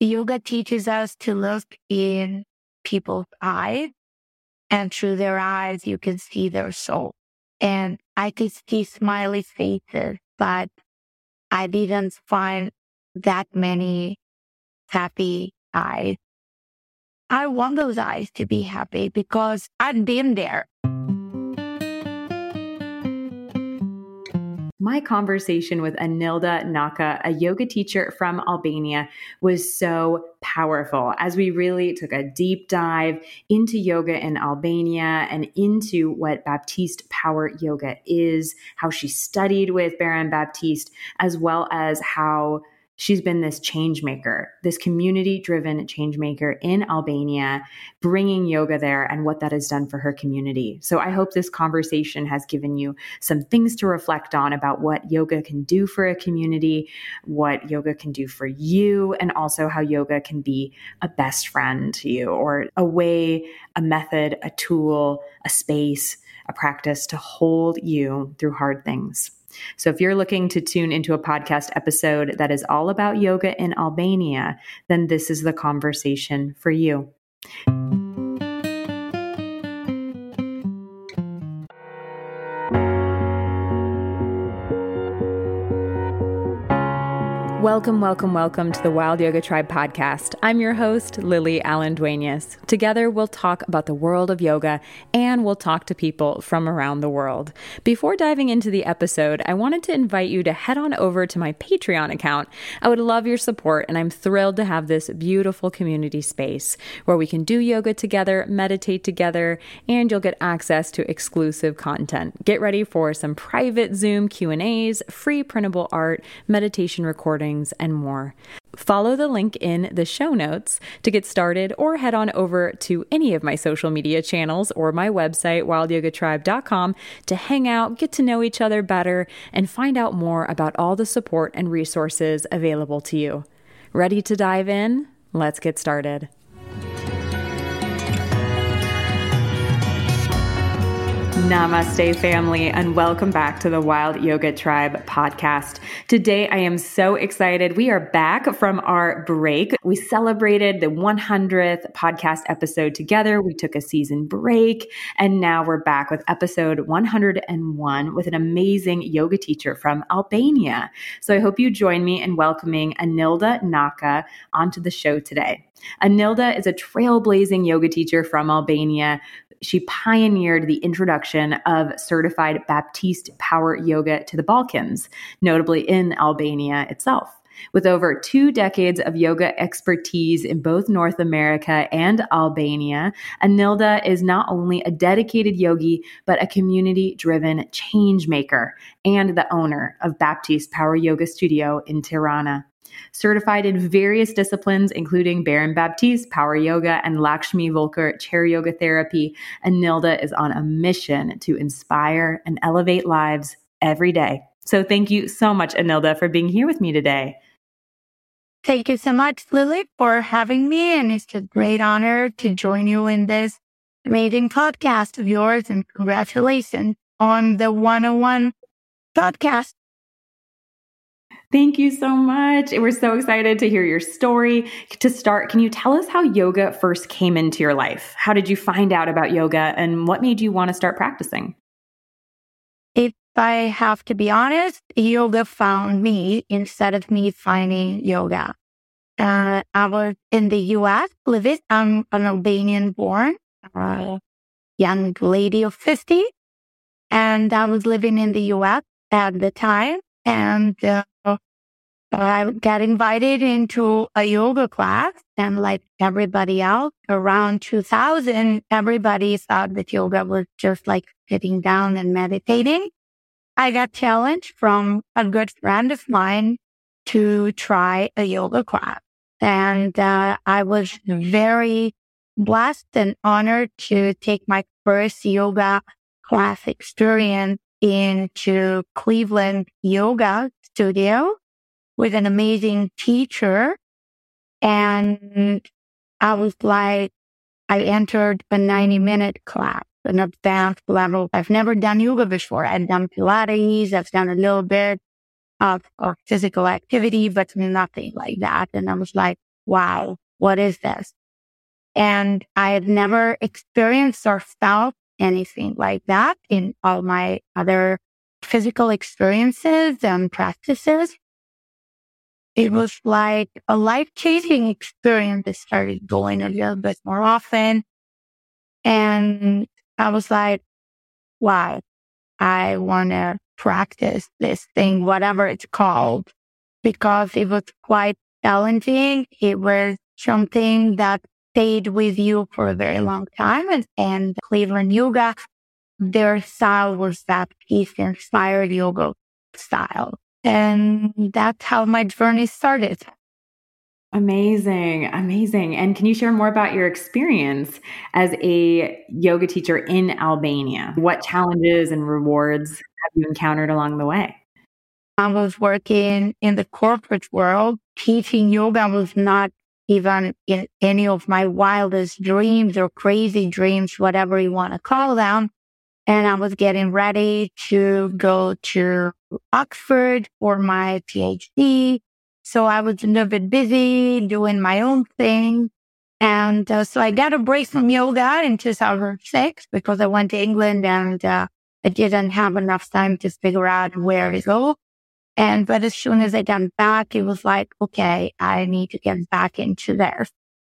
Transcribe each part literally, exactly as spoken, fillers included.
yoga teaches us to look in people's eyes, and through their eyes, you can see their soul. And I could see smiley faces, but I didn't find that many happy eyes. I want those eyes to be happy because I've been there. My conversation with Anilda Naka, a yoga teacher from Albania, was so powerful as we really took a deep dive into yoga in Albania and into what Baptiste Power Yoga is, how she studied with Baron Baptiste, as well as how she's been this change maker, this community-driven change maker in Albania, bringing yoga there and what that has done for her community. So I hope this conversation has given you some things to reflect on about what yoga can do for a community, what yoga can do for you, and also how yoga can be a best friend to you, or a way, a method, a tool, a space, a practice to hold you through hard things. So if you're looking to tune into a podcast episode that is all about yoga in Albania, then this is the conversation for you. Welcome, welcome, welcome to the Wild Yoga Tribe podcast. I'm your host, Lily Allen Duenas. Together, we'll talk about the world of yoga and we'll talk to people from around the world. Before diving into the episode, I wanted to invite you to head on over to my Patreon account. I would love your support, and I'm thrilled to have this beautiful community space where we can do yoga together, meditate together, and you'll get access to exclusive content. Get ready for some private Zoom Q and A's, free printable art, meditation recordings, and more. Follow the link in the show notes to get started, or head on over to any of my social media channels or my website, wild yoga tribe dot com, to hang out, get to know each other better, and find out more about all the support and resources available to you. Ready to dive in? Let's get started. Namaste, family, and welcome back to the Wild Yoga Tribe podcast. Today, I am so excited. We are back from our break. We celebrated the one hundredth podcast episode together. We took a season break, and now we're back with episode one hundred one with an amazing yoga teacher from Albania. So I hope you join me in welcoming Anilda Naka onto the show today. Anilda is a trailblazing yoga teacher from Albania. She pioneered the introduction of certified Baptiste Power Yoga to the Balkans, notably in Albania itself. With over two decades of yoga expertise in both North America and Albania, Anilda is not only a dedicated yogi, but a community-driven change maker and the owner of Baptiste Power Yoga Studio in Tirana. Certified in various disciplines, including Baron Baptiste, Power Yoga, and Lakshmi Volker, Chair Yoga Therapy, Anilda is on a mission to inspire and elevate lives every day. So thank you so much, Anilda, for being here with me today. Thank you so much, Lily, for having me. And it's a great honor to join you in this amazing podcast of yours. And congratulations on the one oh one podcast. Thank you so much. We're so excited to hear your story. To start, can you tell us how yoga first came into your life? How did you find out about yoga, and what made you want to start practicing? If I have to be honest, yoga found me instead of me finding yoga. Uh, I was in the U S living. I'm an Albanian born, uh, young lady of fifty. And I was living in the U S at the time. And uh, I got invited into a yoga class, and like everybody else, around two thousand, everybody thought that yoga was just like sitting down and meditating. I got challenged from a good friend of mine to try a yoga class. And uh, I was very blessed and honored to take my first yoga class experience into Cleveland Yoga Studio with an amazing teacher. And I was like, I entered a ninety minute class, an advanced level. I've never done yoga before. I've done Pilates. I've done a little bit of, of physical activity, but nothing like that. And I was like, wow, what is this? And I had never experienced or felt anything like that in all my other physical experiences and practices. It was like a life-changing experience. I started going a little bit more often. And I was like, wow, I want to practice this thing, whatever it's called, because it was quite challenging. It was something that stayed with you for a very long time. And, and Cleveland Yoga, their style was that peace-inspired yoga style. And that's how my journey started. Amazing. Amazing. And can you share more about your experience as a yoga teacher in Albania? What challenges and rewards have you encountered along the way? I was working in the corporate world. Teaching yoga was not even in any of my wildest dreams or crazy dreams, whatever you want to call them. And I was getting ready to go to Oxford for my PhD. So I was a little bit busy doing my own thing. And uh, so I got a break from yoga in two thousand six because I went to England and uh, I didn't have enough time to figure out where to go. And but as soon as I got back, it was like, okay, I need to get back into this.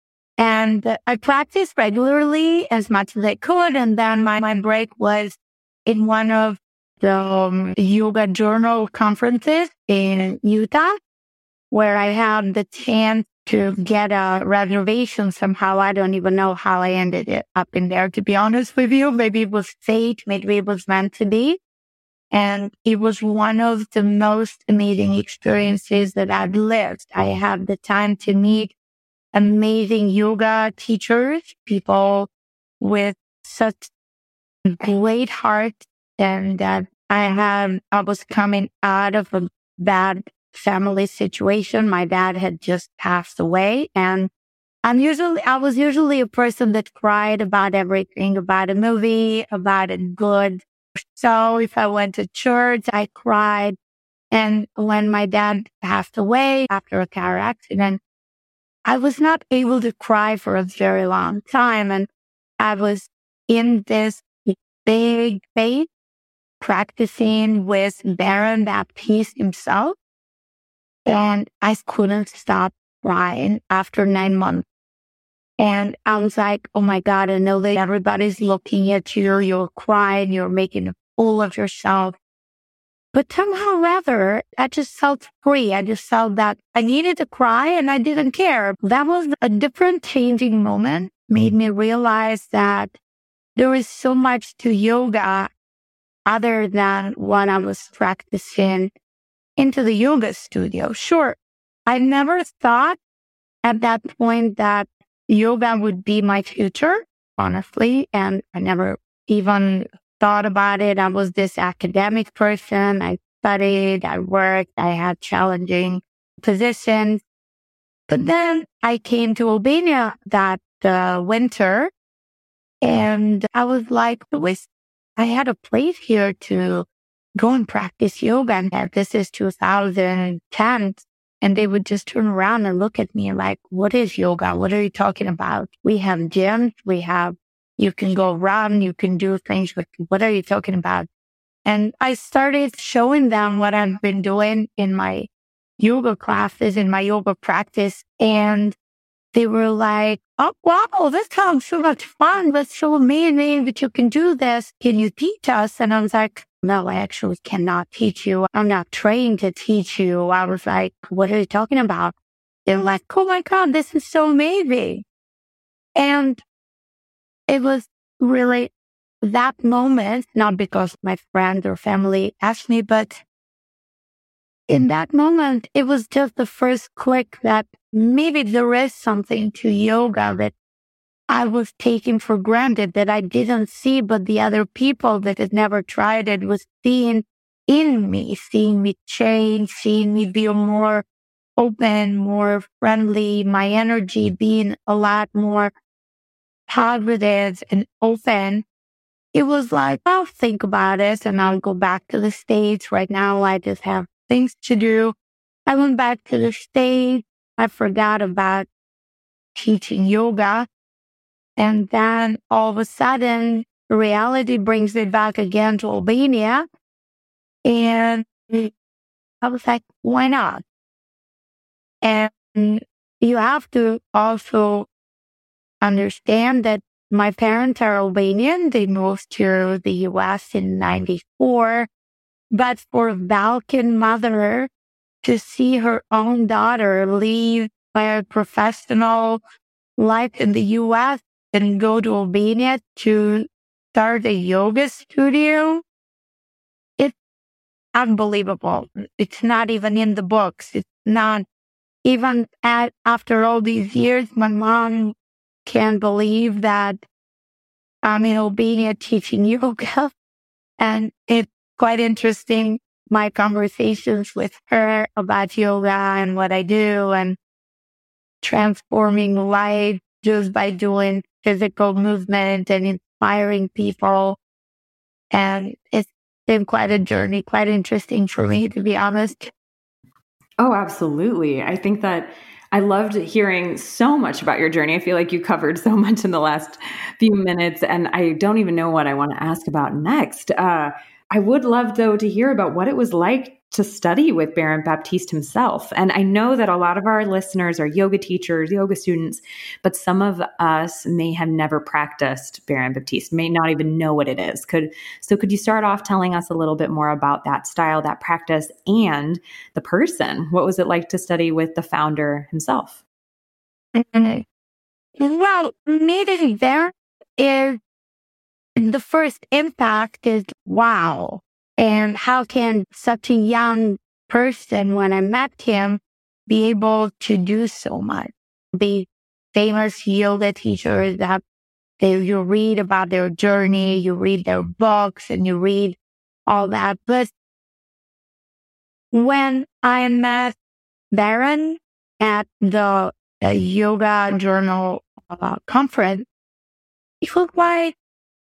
And uh, I practiced regularly as much as I could. And then my, my break was in one of the um, yoga journal conferences in Utah, where I had the chance to get a reservation somehow. I don't even know how I ended it up in there, to be honest with you. Maybe it was fate, maybe it was meant to be. And it was one of the most amazing experiences that I've lived. I had the time to meet amazing yoga teachers, people with such great heart. And that I had, I was coming out of a bad family situation. My dad had just passed away, and I'm usually, I was usually a person that cried about everything, about a movie, about a good show. If I went to church, I cried. And when my dad passed away after a car accident, I was not able to cry for a very long time. And I was in this big faith practicing with Baron Baptiste himself. And I couldn't stop crying after nine months. And I was like, oh my God, I know that everybody's looking at you. You're crying. You're making a fool of yourself. But somehow rather, I just felt free. I just felt that I needed to cry and I didn't care. That was a different changing moment, made me realize that there is so much to yoga other than what I was practicing into the yoga studio. Sure, I never thought at that point that yoga would be my future, honestly, and I never even thought about it. I was this academic person. I studied, I worked, I had challenging positions. But then I came to Albania that uh, winter, and I was like, I had a place here to go and practice yoga. And this is two thousand ten. And they would just turn around and look at me like, what is yoga? What are you talking about? We have gyms. We have, you can go run. You can do things. But what are you talking about? And I started showing them what I've been doing in my yoga classes, in my yoga practice. And they were like, oh, wow, this sounds so much fun. That's so amazing that you can do this. Can you teach us? And I was like, no, I actually cannot teach you. I'm not trained to teach you. I was like, what are you talking about? They're like, oh my God, this is so amazing. And it was really that moment, not because my friend or family asked me, but in that moment, it was just the first click that maybe there is something to yoga that I was taking for granted, that I didn't see, but the other people that had never tried it was seeing in me, seeing me change, seeing me be more open, more friendly, my energy being a lot more positive and open. It was like, I'll think about it and I'll go back to the States. Right now, I just have things to do. I went back to the States. I forgot about teaching yoga. And then all of a sudden, reality brings me back again to Albania. And I was like, why not? And you have to also understand that my parents are Albanian. They moved to the U S in ninety-four. But for a Balkan mother to see her own daughter leave a professional life in the U S and go to Albania to start a yoga studio, it's unbelievable. It's not even in the books. It's not even at, after all these years, my mom can't believe that I'm in Albania teaching yoga. And it's quite interesting, my conversations with her about yoga and what I do and transforming life just by doing physical movement and inspiring people. And it's been quite a journey, quite interesting for me, to be honest. Oh, absolutely. I think that I loved hearing so much about your journey. I feel like you covered so much in the last few minutes, and I don't even know what I want to ask about next. Uh, I would love, though, to hear about what it was like to study with Baron Baptiste himself. And I know that a lot of our listeners are yoga teachers, yoga students, but some of us may have never practiced Baron Baptiste, may not even know what it is. Could so could you start off telling us a little bit more about that style, that practice, and the person? What was it like to study with the founder himself? Mm-hmm. Well, meeting Baron is the first impact is wow. And how can such a young person, when I met him, be able to do so much? Be famous yoga teachers that they, you read about their journey, you read their books, and you read all that. But when I met Baron at the uh, Yoga Journal uh, conference, it was like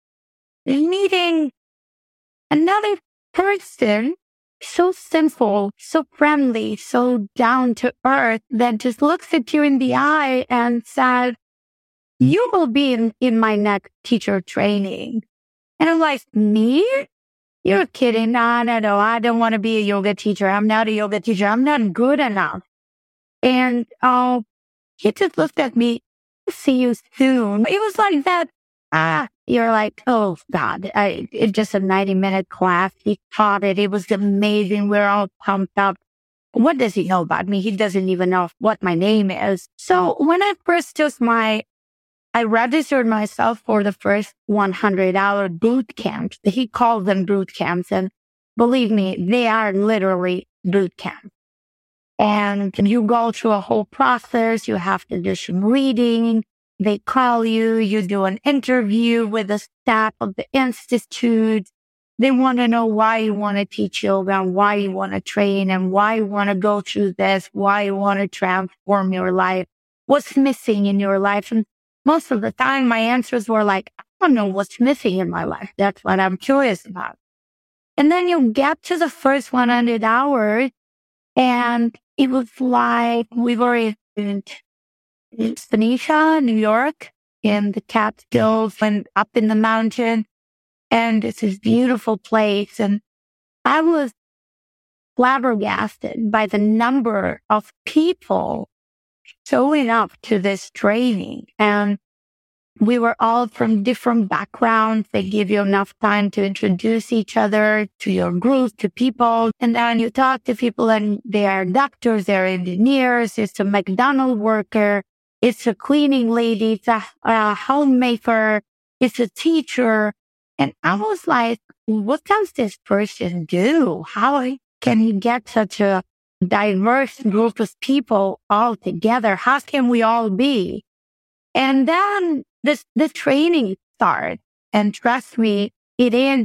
meeting another person, so simple, so friendly, so down to earth, that just looks at you in the eye and said, you will be in, in my next teacher training. And I'm like, me? You're kidding. No, no, no. I don't want to be a yoga teacher. I'm not a yoga teacher. I'm not good enough. And uh, he just looked at me, see you soon. It was like that. Ah, you're like, oh God, I, it's just a ninety minute class. He taught it. It was amazing. We're all pumped up. What does he know about me? He doesn't even know what my name is. So when I first took my, I registered myself for the first one hundred hour boot camps. He called them boot camps. And believe me, they are literally boot camps. And you go through a whole process. You have to do some reading. They call you, you do an interview with the staff of the institute. They want to know why you want to teach yoga, and why you want to train, and why you want to go through this, why you want to transform your life, what's missing in your life. And most of the time, my answers were like, I don't know what's missing in my life. That's what I'm curious about. And then you get to the first one hundred hours, and it was like we were in Phoenicia, New York, in the Catskills and up in the mountain. And it's this beautiful place. And I was flabbergasted by the number of people showing up to this training. And we were all from different backgrounds. They give you enough time to introduce each other to your group, to people. And then you talk to people, and they are doctors, they're engineers, it's a McDonald's worker. It's a cleaning lady, it's a, a homemaker, it's a teacher. And I was like, what does this person do? How can he get such a diverse group of people all together? How can we all be? And then this, the training started. And trust me, it is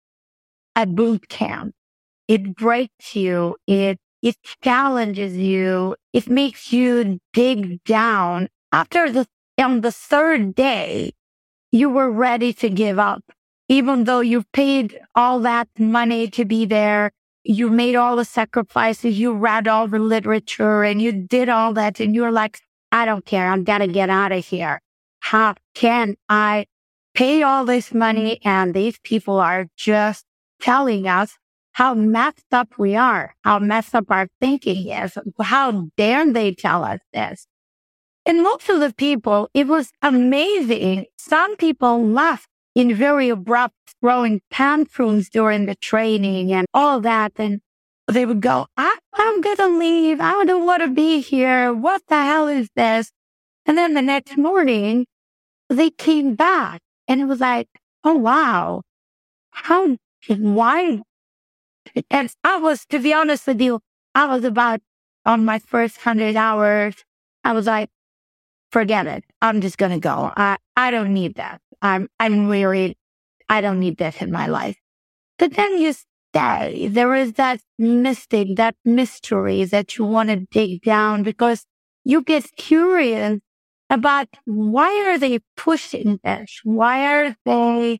a boot camp. It breaks you. It It challenges you. It makes you dig down. After the, on the third day, you were ready to give up. Even though you paid all that money to be there, you made all the sacrifices, you read all the literature, and you did all that, and you're like, I don't care. I've got to get out of here. How can I pay all this money and these people are just telling us how messed up we are, how messed up our thinking is. How dare they tell us this? And most of the people, it was amazing. Some people left in very abrupt, throwing tantrums during the training and all that. And they would go, I, I'm going to leave. I don't want to be here. What the hell is this? And then the next morning, they came back and it was like, oh, wow. How, why? And I was, to be honest with you, I was about on my first hundred hours. I was like, forget it. I'm just going to go. I, I don't need that. I'm, I'm really, I don't need that in my life. But then you stay. There is that mystic, that mystery that you want to dig down because you get curious about why are they pushing this? Why are they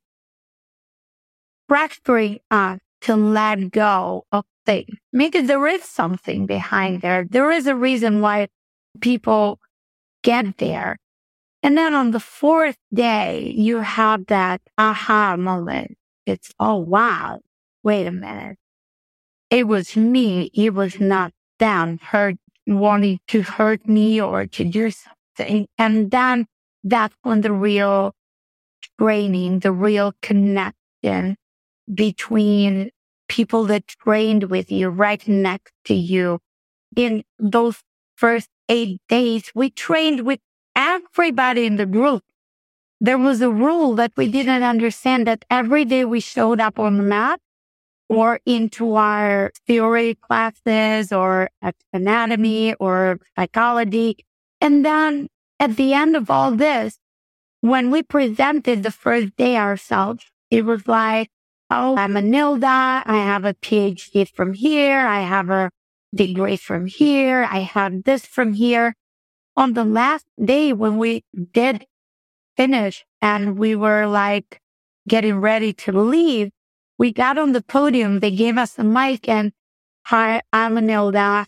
pressuring us to let go of things? Maybe there is something behind there. There is a reason why people get there. And then on the fourth day, you have that aha moment. It's, oh, wow, wait a minute. It was me. It was not them hurt, wanting to hurt me or to do something. And then that's when the real training, the real connection between people that trained with you right next to you. In those first eight days, we trained with everybody in the group. There was a rule that we didn't understand that every day we showed up on the mat or into our theory classes or anatomy or psychology. And then at the end of all this, when we presented the first day ourselves, it was like, oh, I'm a Nilda. I have a P H D from here. I have a degree from here. I have this from here. On the last day when we did finish and we were like getting ready to leave, we got on the podium. They gave us a mic and, hi, I'm Anilda.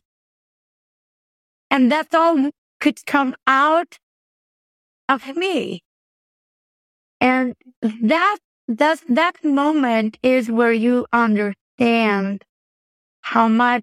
And that's all could come out of me. And that, that, that moment is where you understand how much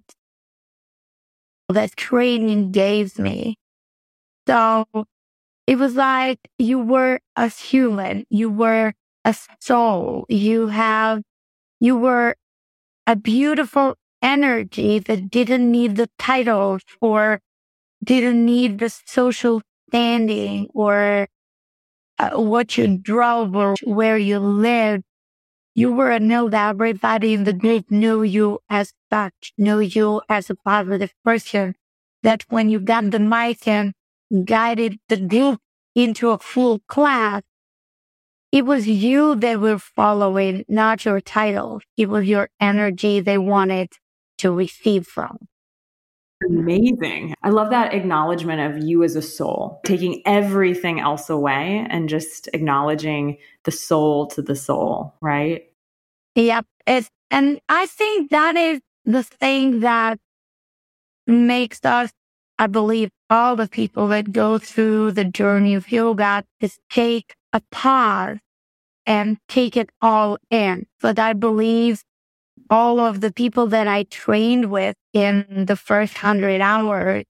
that training gave me. So it was like you were a human, you were a soul, you have, you were a beautiful energy that didn't need the titles or didn't need the social standing or uh, what you drove or where you lived. You were a Nilda. Everybody in the group knew you as such, knew you as a positive person. That when you got the mic and guided the group into a full class, it was you they were following, not your title. It was your energy they wanted to receive from. Amazing. I love that acknowledgement of you as a soul, taking everything else away and just acknowledging the soul to the soul, right? Yep. It's, and I think that is the thing that makes us, I believe, all the people that go through the journey of yoga is take a pause and take it all in. But I believe all of the people that I trained with in the first hundred hours,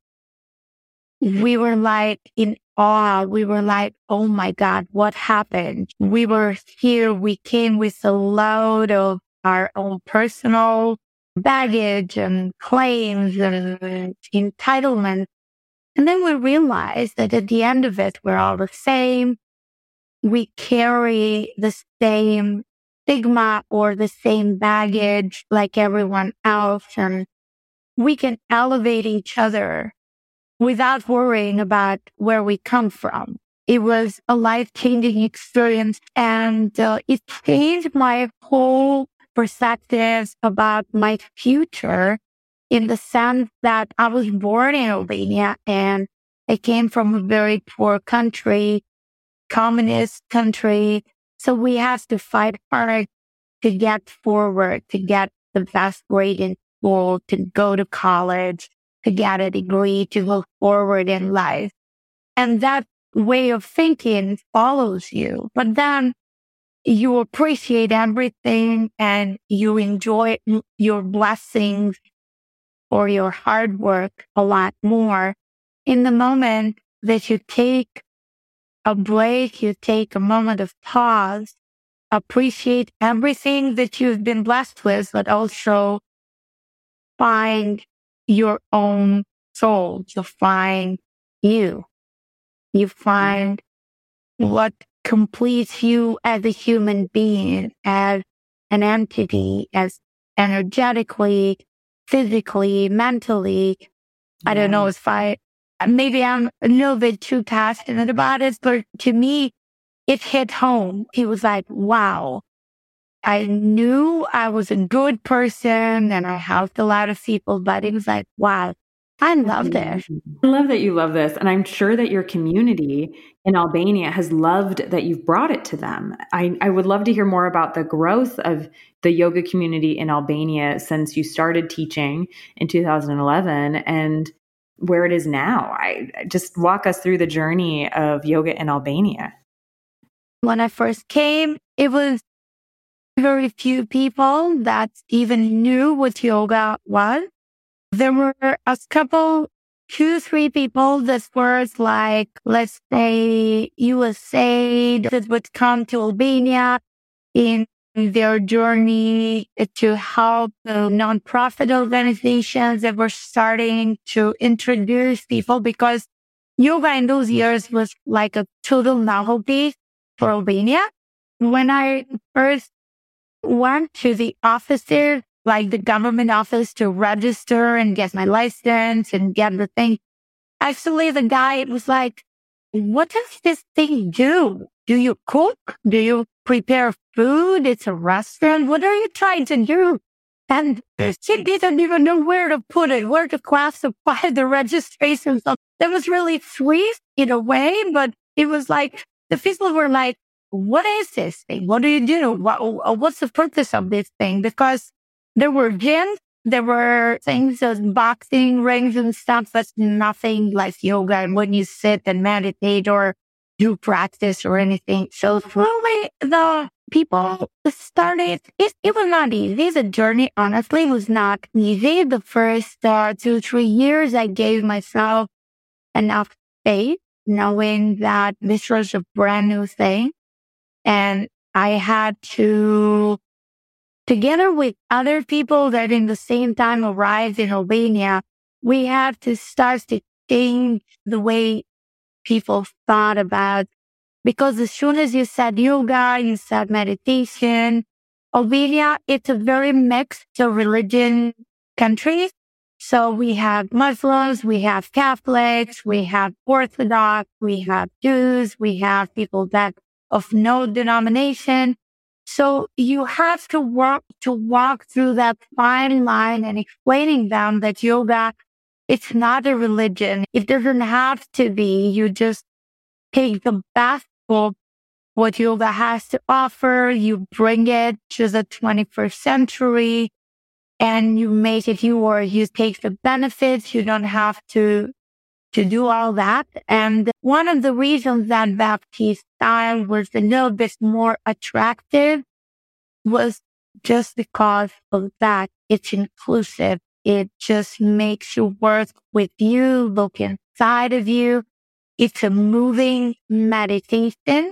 we were like in awe. We were like, oh my God, what happened? We were here. We came with a load of our own personal baggage and claims and entitlements. And then we realized that at the end of it, we're all the same. We carry the same stigma or the same baggage like everyone else. And we can elevate each other without worrying about where we come from. It was a life-changing experience, and uh, it changed my whole perspectives about my future in the sense that I was born in Albania and I came from a very poor country, communist country. So we have to fight hard to get forward, to get the best grade in school, to go to college, to get a degree, to go forward in life. And that way of thinking follows you. But then you appreciate everything and you enjoy your blessings or your hard work a lot more in the moment that you take a break, you take a moment of pause, appreciate everything that you've been blessed with, but also find your own soul. You find you. You find what completes you as a human being, as an entity, as energetically, physically, mentally. Yeah. I don't know if I, maybe I'm a little bit too passionate about it, but to me, it hit home. It was like, wow, I knew I was a good person and I helped a lot of people, but it was like, wow, I love this. I love that you love this. And I'm sure that your community in Albania has loved that you've brought it to them. I, I would love to hear more about the growth of the yoga community in Albania since you started teaching in two thousand eleven and where it is now. I just walk us through the journey of yoga in Albania. When I first came, it was very few people that even knew what yoga was. There were a couple, two, three people that were like, let's say, U S A that would come to Albania in their journey to help the nonprofit organizations that were starting to introduce people because yoga in those years was like a total novelty for Albania. When I first went to the offices, like the government office to register and get my license and get the thing, actually the guy was like, what does this thing do? Do you cook? Do you prepare food? It's a restaurant. What are you trying to do? And she didn't even know where to put it, where to classify the registration. So that was really sweet in a way, but it was like, the people were like, what is this thing? What do you do? What, what's the purpose of this thing? Because there were gyms, there were things as boxing rings and stuff, but nothing like yoga and when you sit and meditate or do practice or anything. So slowly the people started, it, it was not easy. The journey, honestly, was not easy. The first uh, two, three years, I gave myself enough faith, knowing that this was a brand new thing. And I had to, together with other people that in the same time arrived in Albania, we had to start to change the way people thought about, because as soon as you said yoga, you said meditation, Albania, it's a very mixed religion country. So we have Muslims, we have Catholics, we have Orthodox, we have Jews, we have people that of no denomination. So you have to work to walk through that fine line and explaining them that yoga, it's not a religion. It doesn't have to be. You just take the best of what yoga has to offer. You bring it to the twenty-first century and you make it yours. You take the benefits. You don't have to to do all that. And one of the reasons that Baptiste style was a little bit more attractive was just because of that. It's inclusive. It just makes you work with you, look inside of you. It's a moving meditation.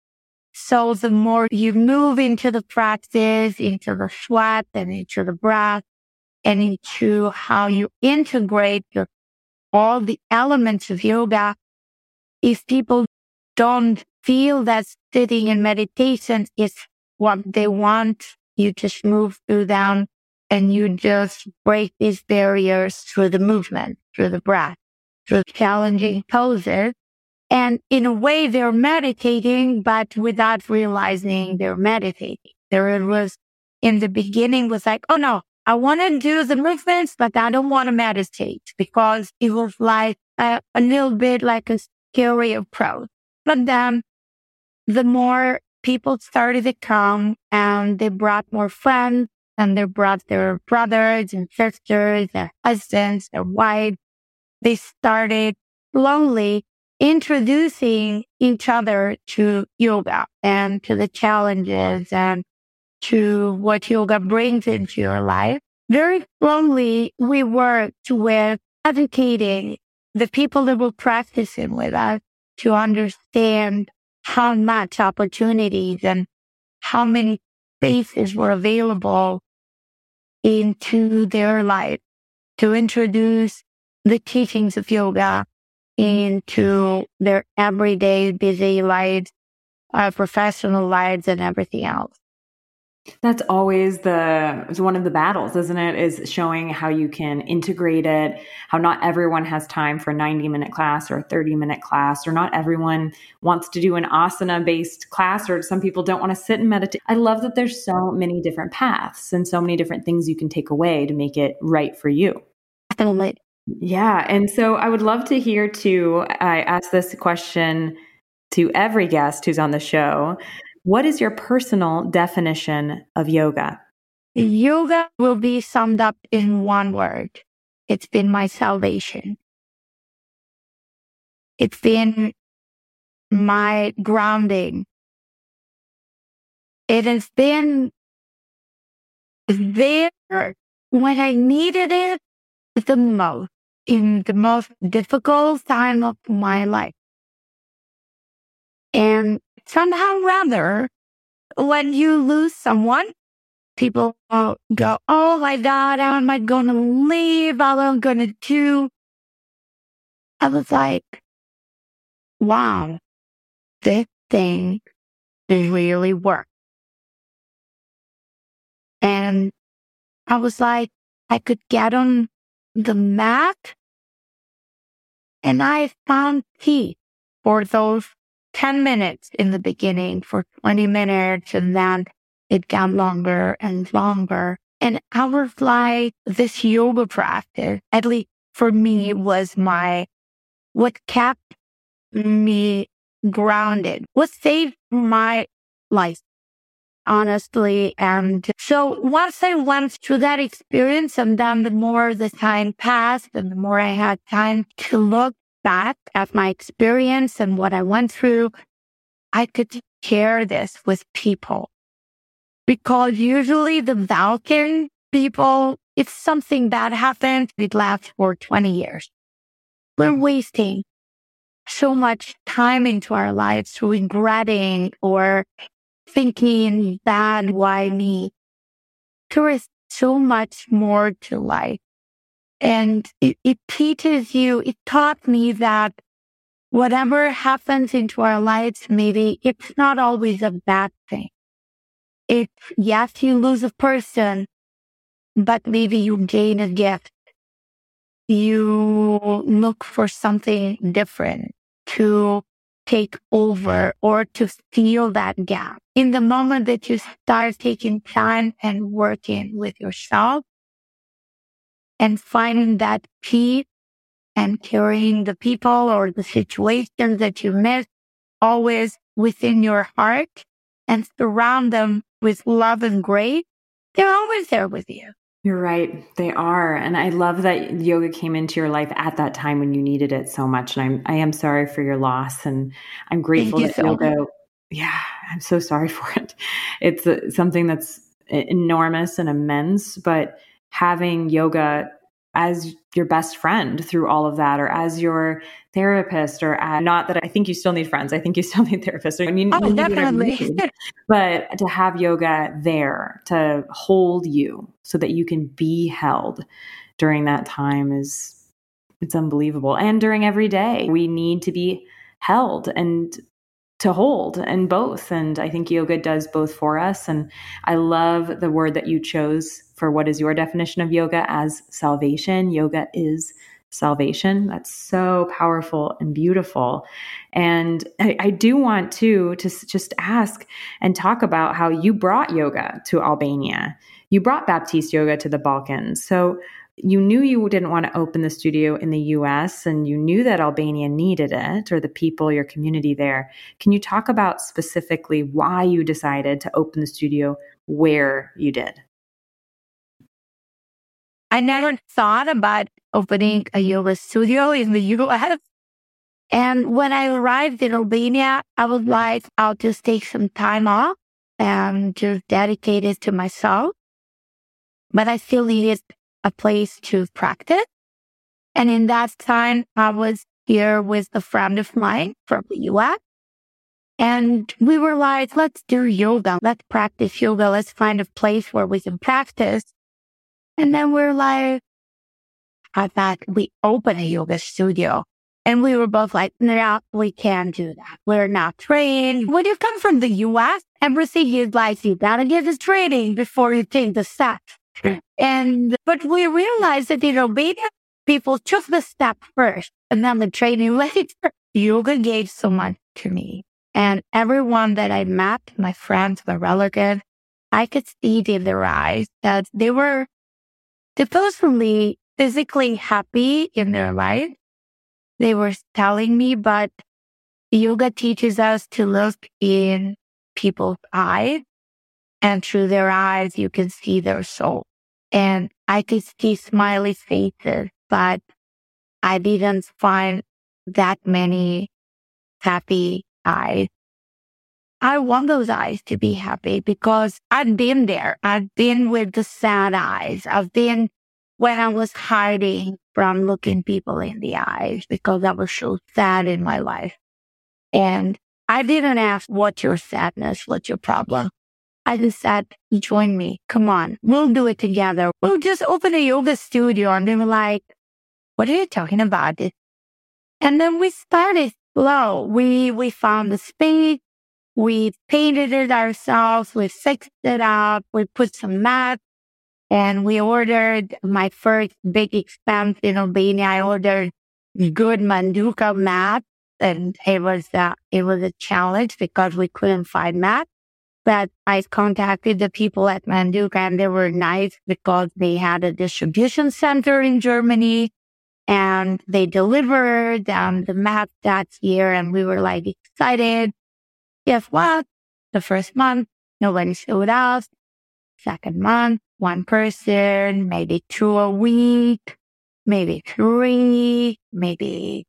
So the more you move into the practice, into the sweat and into the breath and into how you integrate your all the elements of yoga, if people don't feel that sitting in meditation is what they want, you just move through them and you just break these barriers through the movement, through the breath, through challenging poses. And in a way, they're meditating, but without realizing they're meditating. There was, in the beginning, was like, oh no, I want to do the movements, but I don't want to meditate, because it was like a, a little bit like a scary approach. But then the more people started to come and they brought more friends and they brought their brothers and sisters, their husbands, their wives, they started slowly introducing each other to yoga and to the challenges and to what yoga brings into your life. Very slowly, we worked with educating the people that were practicing with us to understand how much opportunities and how many spaces were available into their life, to introduce the teachings of yoga into their everyday busy lives, uh, professional lives, and everything else. That's always the, it's one of the battles, isn't it? Is showing how you can integrate it, how not everyone has time for a ninety minute class or a thirty minute class, or not everyone wants to do an asana based class, or some people don't want to sit and meditate. I love that there's so many different paths and so many different things you can take away to make it right for you. Definitely. Yeah. And so I would love to hear too, I ask this question to every guest who's on the show. What is your personal definition of yoga? Yoga will be summed up in one word. It's been my salvation. It's been my grounding. It has been there when I needed it the most, in the most difficult time of my life. And somehow rather, when you lose someone, people go, oh my God, how am I going to leave? How am I going to do? I was like, wow, this thing really worked. And I was like, I could get on the mat, and I found peace for those ten minutes in the beginning, for twenty minutes, and then it got longer and longer. And I was like, this yoga practice, at least for me, was my, what kept me grounded, what saved my life, honestly. And so once I went through that experience, and then the more the time passed and the more I had time to look back at my experience and what I went through, I could share this with people. Because usually the Valkyrie people, if something bad happens, it lasts for twenty years. We're wasting so much time into our lives regretting or thinking, bad, why me? There is so much more to life. And it, it teaches you, it taught me that whatever happens into our lives, maybe it's not always a bad thing. It's, yes, you lose a person, but maybe you gain a gift. You look for something different to take over or to fill that gap. In the moment that you start taking time and working with yourself and finding that peace and carrying the people or the situations that you miss always within your heart and surround them with love and grace, they're always there with you. You're right. They are. And I love that yoga came into your life at that time when you needed it so much. And I'm, I am sorry for your loss. And I'm grateful that so yoga, much. yeah, I'm so sorry for it. It's uh, something that's enormous and immense, but having yoga as your best friend through all of that, or as your therapist, or as, not that I think you still need friends. I think you still need therapists. I mean, oh, definitely. But to have yoga there to hold you so that you can be held during that time is, it's unbelievable. And during every day, we need to be held and to hold, and both. And I think yoga does both for us. And I love the word that you chose for what is your definition of yoga as salvation. Yoga is salvation. That's so powerful and beautiful. And I, I do want to, to just ask and talk about how you brought yoga to Albania. You brought Baptiste yoga to the Balkans. So you knew you didn't want to open the studio in the U S, and you knew that Albania needed it, or the people, your community there. Can you talk about specifically why you decided to open the studio where you did? I never thought about opening a yoga studio in the U S. And when I arrived in Albania, I was like, I'll just take some time off and just dedicate it to myself. But I still needed a place to practice. And in that time, I was here with a friend of mine from the U S. And we were like, let's do yoga. Let's practice yoga. Let's find a place where we can practice. And then we're like, I thought we open a yoga studio. And we were both like, no, we can't do that. We're not trained. When you come from the U S, everything is like, you gotta get the training before you take the step. And, but we realized that in Albania, people took the step first and then the training later. Yoga gave so much to me. And everyone that I met, my friends, my relatives, I could see it in their eyes that they were supposedly physically happy in their life. They were telling me, but yoga teaches us to look in people's eyes, and through their eyes, you can see their soul. And I could see smiley faces, but I didn't find that many happy eyes. I want those eyes to be happy because I've been there. I've been with the sad eyes. I've been when I was hiding from looking people in the eyes because I was so sad in my life. And I didn't ask, what's your sadness? What's your problem? I just said, join me. Come on. We'll do it together. We'll just open a yoga studio. And they were like, what are you talking about? And then we started slow. We, we found the space. We painted it ourselves. We fixed it up. We put some mats. And we ordered my first big expense in Albania. I ordered good Manduka mat, and it was uh, it was a challenge because we couldn't find mats. But I contacted the people at Manduka, and they were nice because they had a distribution center in Germany, and they delivered um, the mat that year, and we were like excited. Guess what? The first month, nobody showed up. Second month, one person, maybe two a week, maybe three, maybe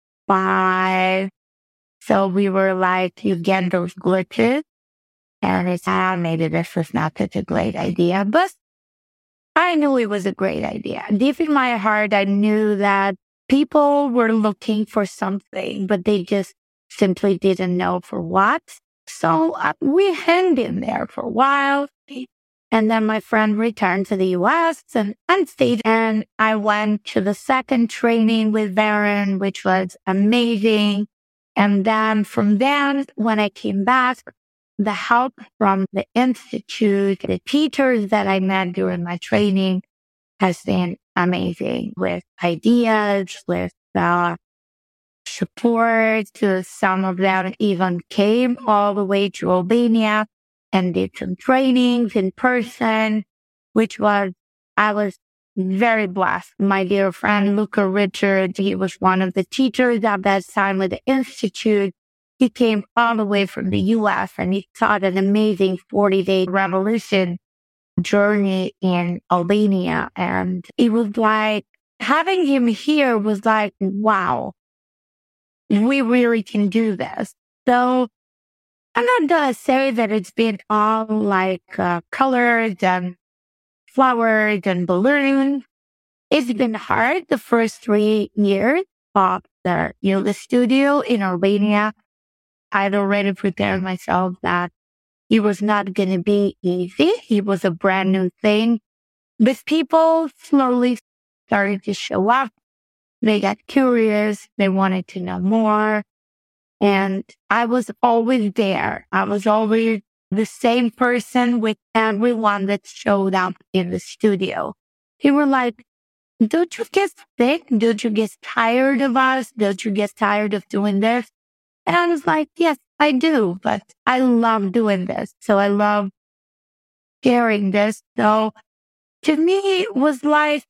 five. So we were like, you get those glitches. And it's, ah, maybe this was not such a great idea. But I knew it was a great idea. Deep in my heart, I knew that people were looking for something, but they just simply didn't know for what. So uh, we hung in there for a while. And then my friend returned to the U S and, and stayed. And I went to the second training with Baron, which was amazing. And then from then, when I came back, the help from the institute, the teachers that I met during my training has been amazing with ideas, with uh, support. Some of them even came all the way to Albania and did some trainings in person, which was, I was very blessed. My dear friend, Luca Richard, he was one of the teachers at that time with the Institute. He came all the way from the U S and he taught an amazing forty-day revolution journey in Albania. And it was like, having him here was like, wow, we really can do this. So I'm not gonna say that it's been all like uh, colors and flowers and balloons. It's been hard the first three years of the yoga studio in Albania. I'd already prepared myself that it was not going to be easy. It was a brand new thing. But people slowly started to show up. They got curious. They wanted to know more. And I was always there. I was always the same person with everyone that showed up in the studio. They were like, don't you get sick? Don't you get tired of us? Don't you get tired of doing this? And I was like, yes, I do, but I love doing this. So I love sharing this. So to me, it was like,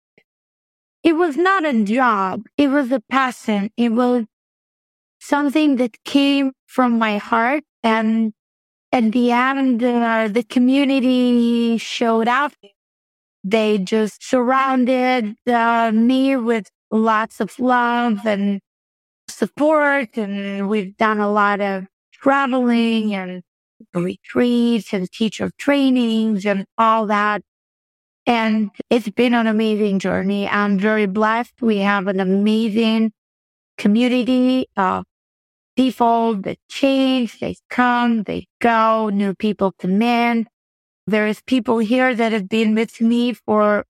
it was not a job. It was a passion. It was something that came from my heart. And at the end, uh, the community showed up. They just surrounded uh, me with lots of love and support, and we've done a lot of traveling and retreats and teacher trainings and all that. And it's been an amazing journey. I'm very blessed. We have an amazing community of people that change, they come, they go, new people come in. There's people here that have been with me for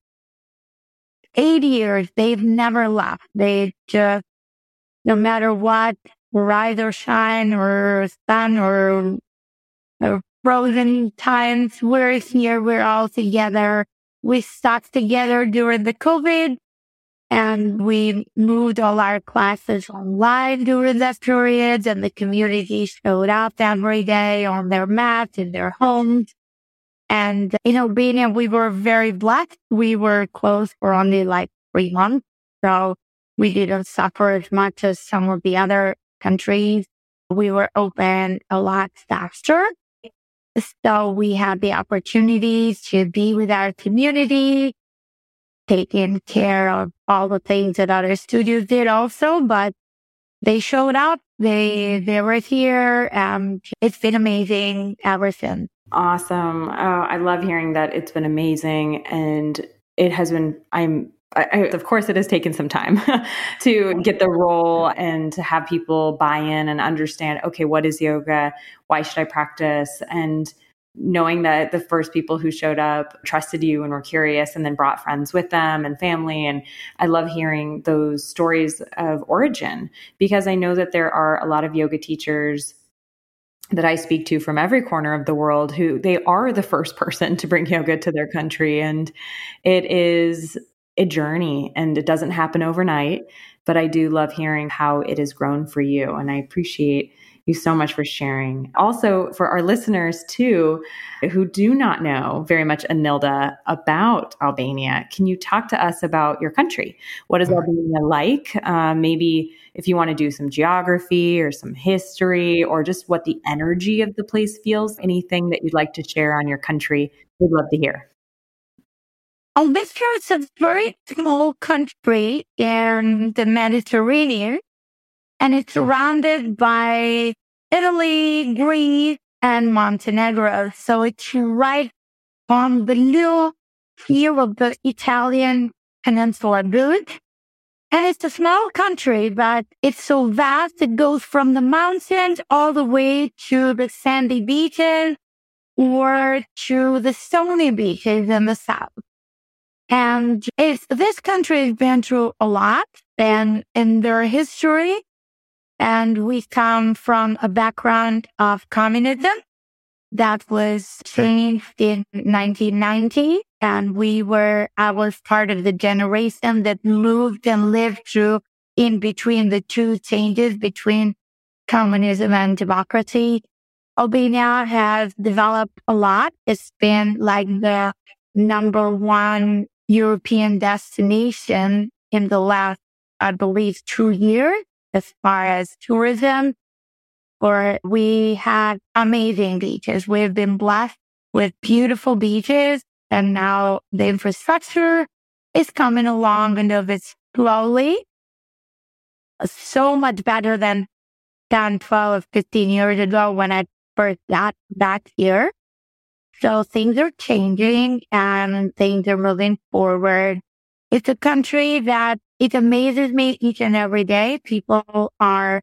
eight years. They've never left. They just, no matter what, rise or shine or sun or, or frozen times, we're here, we're all together. We stuck together during the COVID, and we moved all our classes online during that period, and the community showed up every day on their mats in their homes. And in Albania, we were very blessed. We were closed for only like three months. So we didn't suffer as much as some of the other countries. We were open a lot faster. So we had the opportunities to be with our community, taking care of all the things that other studios did also, but they showed up, they, they were here. Um, it's been amazing ever since. Awesome. Oh, I love hearing that it's been amazing. And it has been, I'm, I, I, of course, it has taken some time to get the role and to have people buy in and understand, okay, what is yoga? Why should I practice? And knowing that the first people who showed up trusted you and were curious and then brought friends with them and family. And I love hearing those stories of origin, because I know that there are a lot of yoga teachers that I speak to from every corner of the world who they are the first person to bring yoga to their country. And it is a journey and it doesn't happen overnight, but I do love hearing how it has grown for you. And I appreciate you so much for sharing. Also, for our listeners too, who do not know very much, Anilda, about Albania, can you talk to us about your country? What is Albania like? Uh, maybe if you want to do some geography or some history or just what the energy of the place feels, anything that you'd like to share on your country, we'd love to hear. Albania is a very small country in the Mediterranean, and it's surrounded by Italy, Greece, and Montenegro. So it's right on the little here of the Italian peninsula route. And it's a small country, but it's so vast. It goes from the mountains all the way to the sandy beaches or to the stony beaches in the south. And it's, this country has been through a lot and in their history. And we come from a background of communism that was changed in nineteen ninety. And we were, I was part of the generation that moved and lived through in between the two changes between communism and democracy. Albania has developed a lot. It's been like the number one European destination in the last, I believe, two years as far as tourism. Or we had amazing beaches. We've been blessed with beautiful beaches, and now the infrastructure is coming along and of it slowly. So much better than ten, twelve, fifteen years ago when I first got back here. So things are changing and things are moving forward. It's a country that it amazes me each and every day. People are,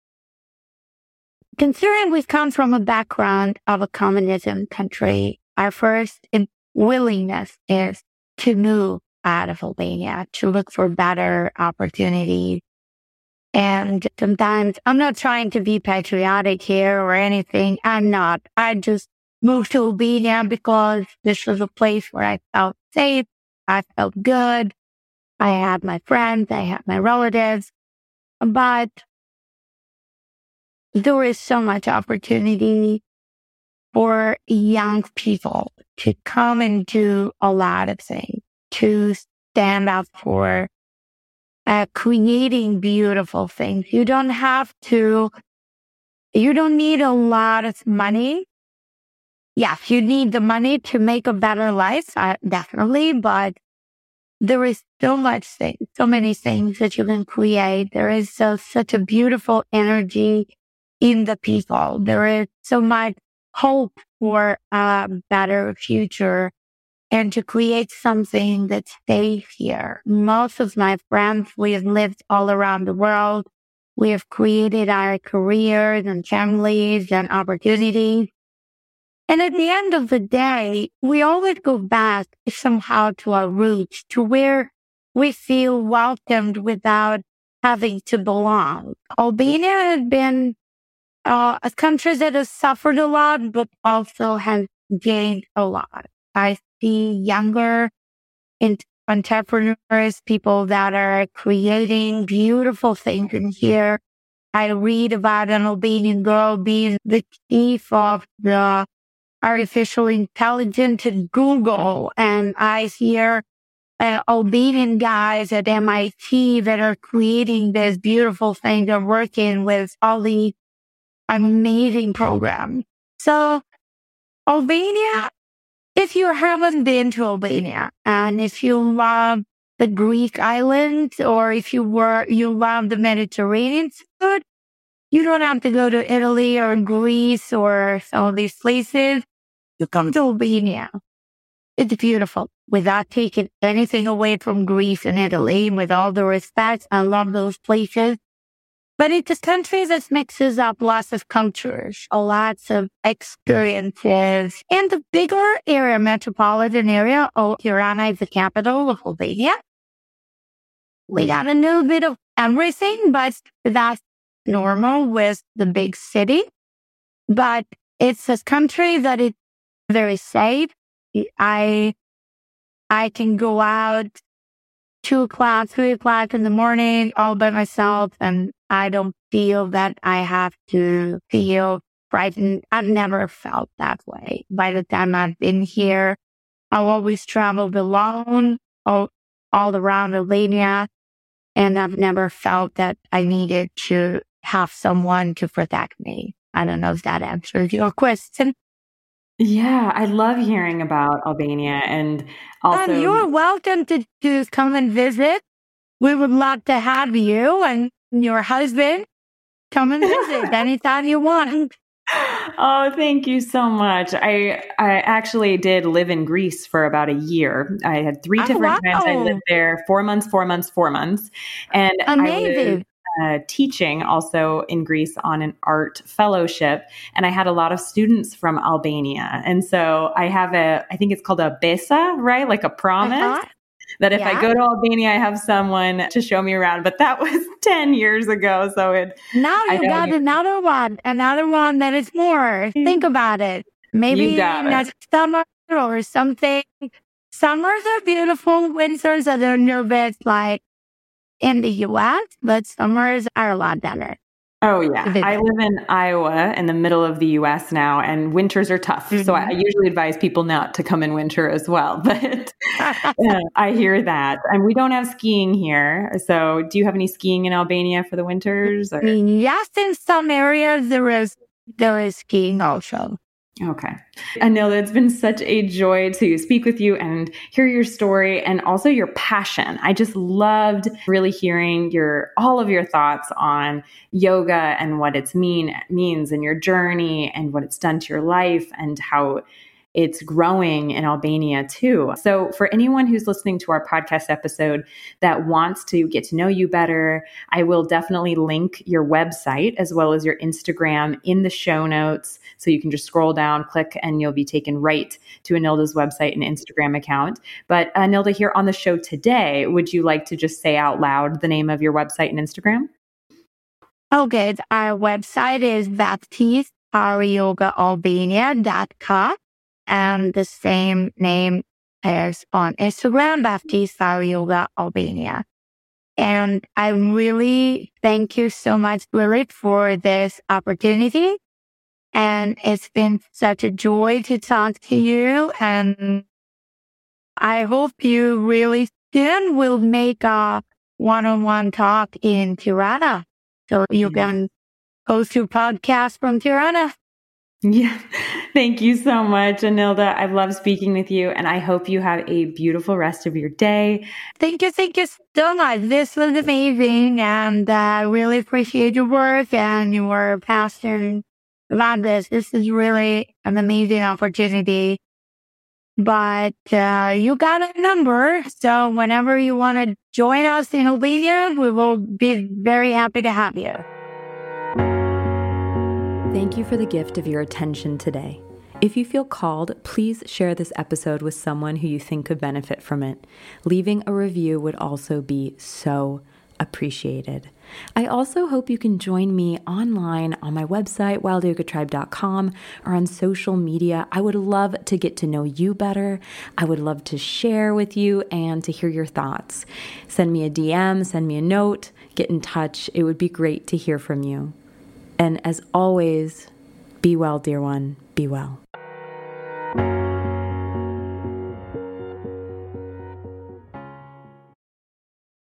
considering we've come from a background of a communism country, our first willingness is to move out of Albania, to look for better opportunities. And sometimes I'm not trying to be patriotic here or anything. I'm not. I just moved to Albania because this was a place where I felt safe. I felt good. I had my friends. I had my relatives. But there is so much opportunity for young people to come and do a lot of things, to stand up for uh, creating beautiful things. You don't have to, you don't need a lot of money. Yes, you need the money to make a better life, uh, definitely, but there is so much things, so many things that you can create. There is so, such a beautiful energy in the people. There is so much hope for a better future and to create something that's safe here. Most of my friends, we have lived all around the world. We have created our careers and families and opportunities. And at the end of the day, we always go back somehow to our roots, to where we feel welcomed without having to belong. Albania has been uh, a country that has suffered a lot, but also has gained a lot. I see younger entrepreneurs, people that are creating beautiful things in here. I read about an Albanian girl being the chief of the artificial intelligence at Google, and I hear uh, Albanian guys at M I T that are creating this beautiful thing. They're working with all these amazing programs. So Albania, if you haven't been to Albania, and if you love the Greek islands, or if you were you love the Mediterranean food, you don't have to go to Italy or Greece or some of these places. You come to Albania. It's beautiful. Without taking anything away from Greece and Italy, with all the respect, I love those places. But it's a country that mixes up lots of cultures, lots of experiences. And the bigger area, metropolitan area, oh, Tirana is the capital of Albania. We got a little bit of everything, but that's normal with the big city. But it's a country that is very safe. I I can go out two o'clock, three o'clock in the morning all by myself, and I don't feel that I have to feel frightened. I've never felt that way. By the time I've been here, I've always traveled alone all, all around Albania, and I've never felt that I needed to have someone to protect me. I don't know if that answers your question. Yeah, I love hearing about Albania, and also And you're welcome to, to come and visit. We would love to have you and your husband come and visit anytime you want. Oh, thank you so much. I I actually did live in Greece for about a year. I had three Oh, different wow. times I lived there, four months, four months, four months. And I was Amazing. uh, teaching also in Greece on an art fellowship. And I had a lot of students from Albania. And so I have a, I think it's called a besa, right? Like a promise. Uh-huh. That if Yeah. I go to Albania, I have someone to show me around. But that was ten years ago. So it. Now I you know got you- another one, another one that is more. Think about it. Maybe You got it. next summer or something. Summers are beautiful. Winters are a little bit like in the U S, but summers are a lot better. Oh, yeah. Visit. I live in Iowa in the middle of the U S now, and winters are tough. So I usually advise people not to come in winter as well. But yeah, I hear that. And we don't have skiing here. So do you have any skiing in Albania for the winters? Or? Yes, in some areas there is there is skiing also. Okay. Anila, it's been such a joy to speak with you and hear your story and also your passion. I just loved really hearing your all of your thoughts on yoga and what it's mean means in your journey and what it's done to your life and how it's growing in Albania too. So for anyone who's listening to our podcast episode that wants to get to know you better, I will definitely link your website as well as your Instagram in the show notes. So you can just scroll down, click, and you'll be taken right to Anilda's website and Instagram account. But Anilda, here on the show today, would you like to just say out loud the name of your website and Instagram? Okay, our website is baptiste yoga albania dot com. And the same name as on Instagram, Baptiste Yoga Albania. And I really thank you so much, Lily, for this opportunity. And it's been such a joy to talk to you. And I hope you really soon will make a one-on-one talk in Tirana. So you can host your podcast from Tirana. Yeah. Thank you so much, Anilda. I love speaking with you, and I hope you have a beautiful rest of your day. Thank you. Thank you so much. This was amazing, and I uh, really appreciate your work and your passion about this. This is really an amazing opportunity. But uh, you got a number, so whenever you want to join us in Albania, we will be very happy to have you. Thank you for the gift of your attention today. If you feel called, please share this episode with someone who you think could benefit from it. Leaving a review would also be so appreciated. I also hope you can join me online on my website, wild yoga tribe dot com, or on social media. I would love to get to know you better. I would love to share with you and to hear your thoughts. Send me a D M, send me a note, get in touch. It would be great to hear from you. And as always, be well, dear one, be well.